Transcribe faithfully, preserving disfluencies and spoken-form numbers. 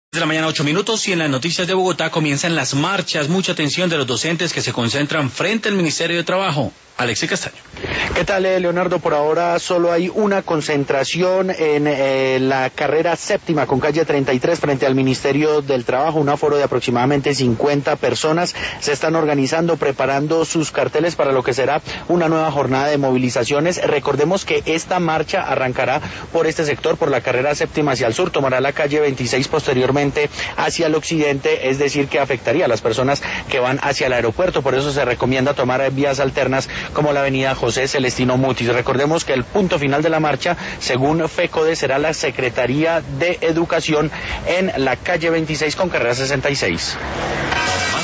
De la mañana, ocho minutos, y en las noticias de Bogotá comienzan las marchas. Mucha atención de los docentes que se concentran frente al Ministerio de Trabajo. Alexis Castaño. ¿Qué tal, Leonardo? Por ahora solo hay una concentración en eh, la carrera séptima con calle treinta y tres frente al Ministerio del Trabajo, un aforo de aproximadamente cincuenta personas. Se están organizando, preparando sus carteles para lo que será una nueva jornada de movilizaciones. Recordemos que esta marcha arrancará por este sector, por la carrera séptima hacia el sur, tomará la calle veintiséis posteriormente hacia el occidente, es decir, que afectaría a las personas que van hacia el aeropuerto. Por eso se recomienda tomar vías alternas como la avenida José Celestino Mutis. Recordemos que el punto final de la marcha, según FECODE, será la Secretaría de Educación en la calle veintiséis con carrera sesenta y seis.